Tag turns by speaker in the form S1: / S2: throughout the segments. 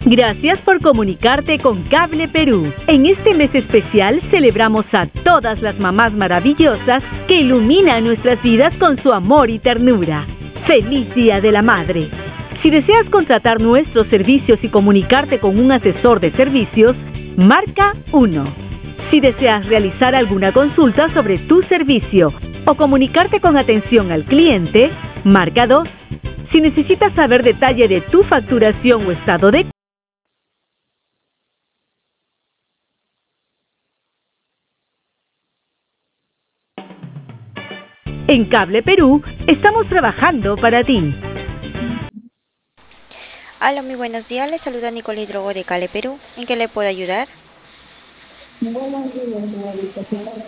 S1: Gracias por comunicarte con Cable Perú. En este mes especial celebramos a todas las mamás maravillosas que iluminan nuestras vidas con su amor y ternura. ¡Feliz Día de la Madre! Si deseas contratar nuestros servicios y comunicarte con un asesor de servicios, marca 1. Si deseas realizar alguna consulta sobre tu servicio o comunicarte con atención al cliente, marca 2. Si necesitas saber detalle de tu facturación o estado de En Cable Perú, estamos trabajando para ti.
S2: Hola, muy buenos días. Les saluda Nicole Hidrogo de Cable Perú. ¿En qué le puedo ayudar?
S3: Buenos días, señorita.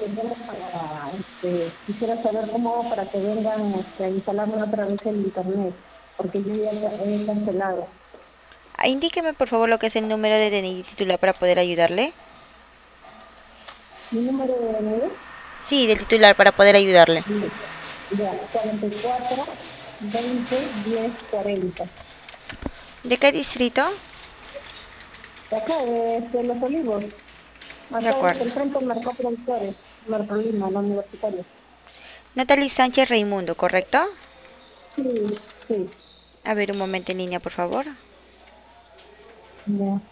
S3: Quisiera saber cómo hago para que vengan a instalarme otra vez el internet, porque yo ya he cancelado.
S2: Indíqueme por favor lo que es el número de DNI titular para poder ayudarle.
S3: Mi número de DNI,
S2: Sí, del titular para poder ayudarle.
S3: ya, 44 20 10 40.
S2: ¿De qué distrito?
S3: De acá, de Los Olivos,
S2: De
S3: acá es
S2: acuerdo.
S3: el frente de Mercado Productores, Marcolina, la universitaria.
S2: Natalie Sánchez Raimundo, ¿correcto?
S3: Sí, sí,
S2: A ver, un momento en línea, por favor.
S3: ya.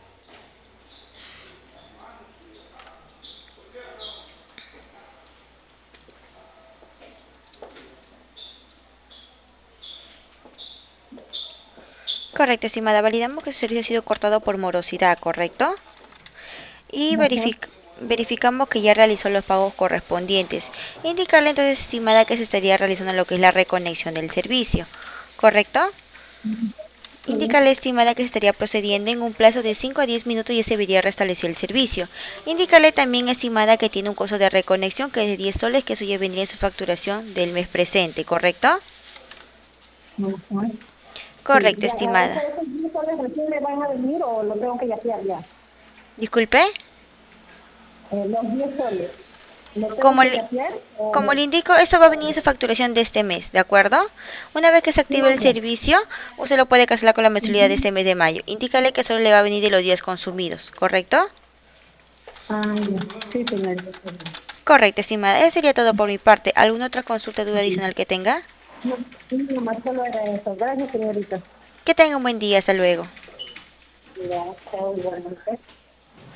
S2: Correcto, estimada. Validamos que su servicio ha sido cortado por morosidad, ¿correcto? Y
S3: Ajá.
S2: verificamos que ya realizó los pagos correspondientes. Indicarle entonces, estimada, que se estaría realizando lo que es la reconexión del servicio, ¿correcto?
S3: Sí.
S2: Indícale, estimada, que se estaría procediendo en un plazo de 5 a 10 minutos y se vería restablecido el servicio. Indícale también, estimada, que tiene un costo de reconexión que es de 10 soles, que eso ya vendría en su facturación del mes presente, ¿correcto?
S3: Ajá. Sí,
S2: Correcto,
S3: ya,
S2: estimada.
S3: ¿esos 10 soles recién me van a venir o lo tengo que yapear ya?
S2: Disculpe,
S3: Los 10 soles, ¿lo tengo
S2: como
S3: que
S2: le,
S3: yapear
S2: como
S3: o...?
S2: le indico, eso va a venir en su facturación de este mes, ¿de acuerdo? Una vez que se active el
S3: No,
S2: servicio, usted lo puede cancelar con la mensualidad de
S3: ujú.
S2: este mes de mayo. Indícale que solo le va a venir de los días consumidos, ¿correcto?
S3: Ah, ya. Sí, señorita.
S2: Correcto, estimada. Eso sería todo por mi parte. ¿Alguna otra consulta o duda adicional que tenga?
S3: No, no, más solo era eso. Gracias, señorita.
S2: Que tenga un buen día. Hasta luego.
S3: Ya, chao, igualmente.